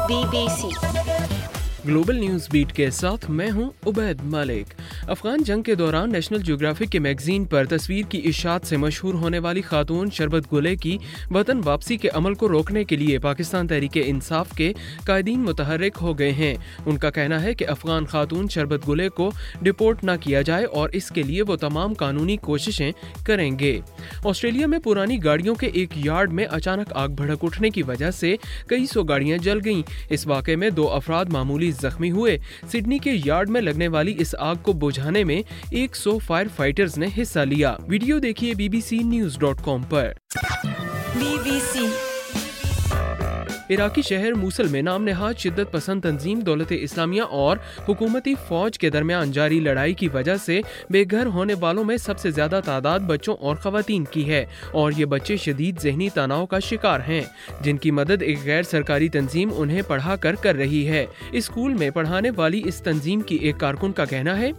BBC global news beat के साथ मैं हूं उबैद मलिक। अफगान जंग के दौरान नेशनल ज्योग्राफिक के मैगजीन पर तस्वीर की इशात से मशहूर होने वाली खातून शरबत गुले की वतन वापसी के अमल को रोकने के लिए पाकिस्तान तहरीक इंसाफ के कायदीन मुतहर्रिक हो गए हैं। उनका कहना है कि अफगान खातून शरबत गुले को डिपोर्ट न किया जाए और इसके लिए वो तमाम कानूनी कोशिशें करेंगे। ऑस्ट्रेलिया में पुरानी गाड़ियों के एक यार्ड में अचानक आग भड़क उठने की वजह से कई सौ गाड़ियां जल गईं। इस वाक़े में 2 अफराद मामूली जख्मी हुए। सिडनी के यार्ड में लगने वाली इस आग को बुझाने में 100 फायर फाइटर्स ने हिस्सा लिया। वीडियो देखिए bbcnews.com पर। BBC इराकी शहर मूसल में नाम नहाद शिद्दत पसंद तंजीम दौलत इस्लामिया और हुकूमती फौज के दरमियान जारी लड़ाई की वजह से बेघर होने वालों में सबसे ज्यादा तादाद बच्चों और खवातीन की है और ये बच्चे शदीद ज़हनी तनाव का शिकार हैं, जिनकी मदद एक गैर सरकारी तंजीम उन्हें पढ़ा कर रही है। स्कूल में पढ़ाने वाली इस तंजीम की एक कारकुन का कहना है,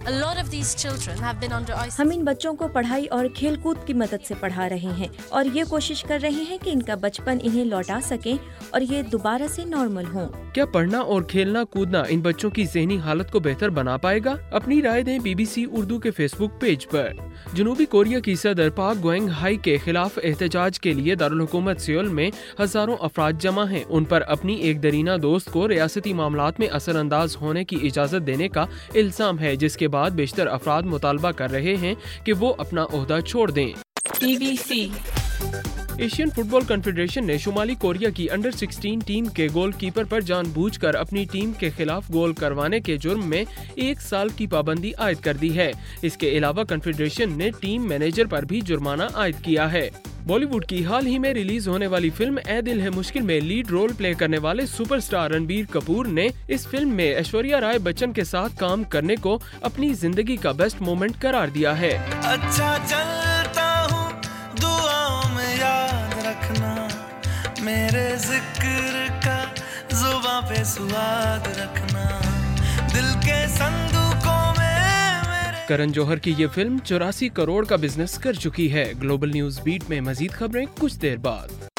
हम इन बच्चों को पढ़ाई और खेल कूद की मदद से पढ़ा रहे हैं और ये कोशिश कर रहे हैं कि इनका बचपन इन्हें लौटा सके और ये दोबारा से नॉर्मल हों। क्या पढ़ना और खेलना कूदना इन बच्चों की ज़हनी हालत को बेहतर बना पाएगा? अपनी राय दें BBC उर्दू के फेसबुक पेज पर। जनूबी कोरिया की सदर पाक गोएंग हाई के खिलाफ एहतजाज के लिए दारुल हुकूमत सियोल में हजारों अफराद जमा हैं। उन पर अपनी एक दरीना दोस्त को रियासती मामलात में असरअंदाज होने की इजाजत देने का इल्जाम है, जिसके बाद बेशतर अफराद मुतालबा कर रहे हैं कि वो अपना ओहदा छोड़ दें। BBC एशियन फुटबॉल कॉन्फेडरेशन ने शुमाली कोरिया की अंडर 16 टीम के गोलकीपर पर जानबूझकर अपनी टीम के खिलाफ गोल करवाने के जुर्म में 1 साल की पाबंदी आयद कर दी है। इसके अलावा कॉन्फेडरेशन ने टीम मैनेजर पर भी जुर्माना आयद किया है। बॉलीवुड की हाल ही में रिलीज होने वाली फिल्म ए दिल है मुश्किल में लीड रोल प्ले करने वाले सुपरस्टार रणबीर कपूर ने इस फिल्म में ऐश्वर्या राय बच्चन के साथ काम करने को अपनी जिंदगी का बेस्ट मोमेंट करार दिया है। अच्छा चलता हूँ, दुआओं में याद रखना, मेरे जिक्र का जुबां पे स्वाद रखना, दिल के संदूकों में। करण जौहर की ये फिल्म 84 करोड़ का बिजनेस कर चुकी है। ग्लोबल न्यूज़ बीट में मजीद खबरें कुछ देर बाद।